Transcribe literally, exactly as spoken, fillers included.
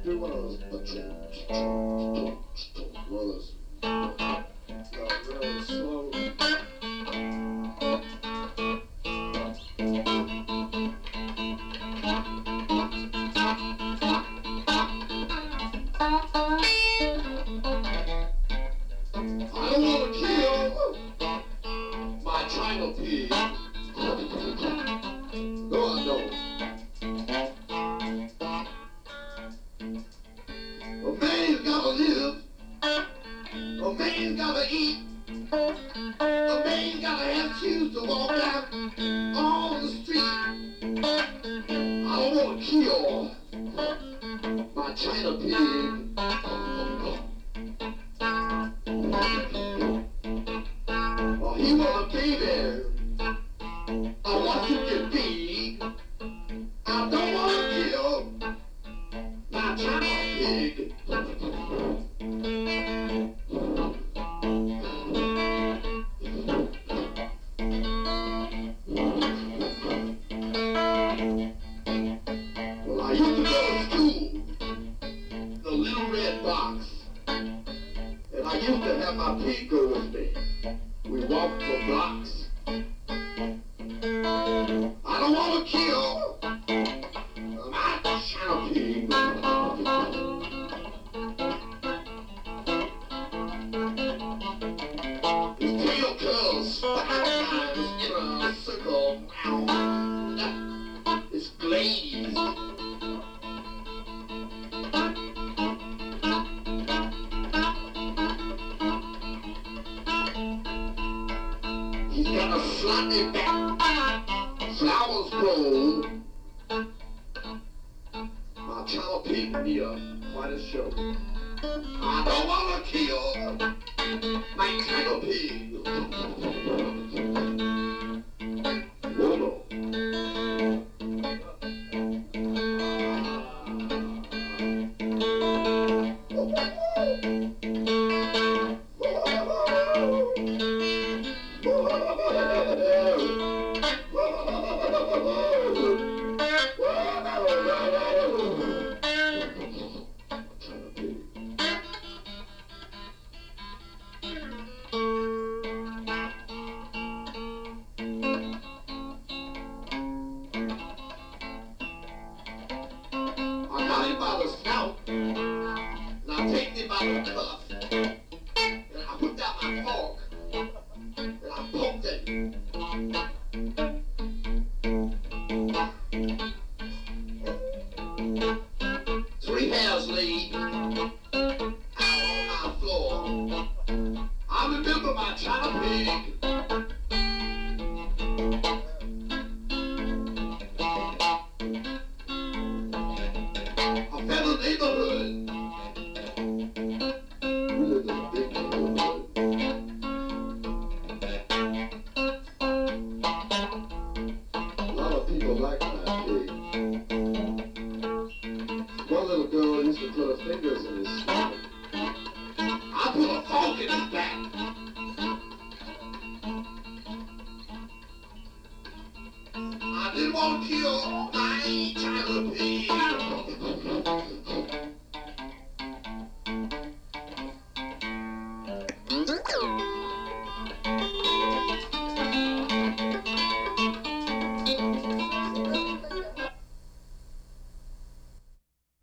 do one of those. One of those. Uh, really slow. I don't want to kill my China pig. No, I don't. A man's gotta live. A man's gotta eat. A man's gotta have shoes to walk out on the street. I don't want to kill my China pig. Oh, he want a baby. I want to get big. I don't want to kill my China pig. Well, I used to go to school, the Little Red Box, and I used to have my pig go with me. We walked for blocks. I don't want to kill my China pig. His tail curls five times in a circle round. It's glazed. He's got a slightly back, flowers grow. My China pig need a quite a show. I don't want to kill my China pig. Oh no. I got him by the snout, and I take him by the cuff, and I whipped out my fork, and I poked him. Three hairs laid out on my floor. I remember my China pig. A fellow neighborhood. We live in a big neighborhood. A lot of people like my pig. One little girl used to put her fingers in his stomach. I put a fork in his back. I didn't want to kill my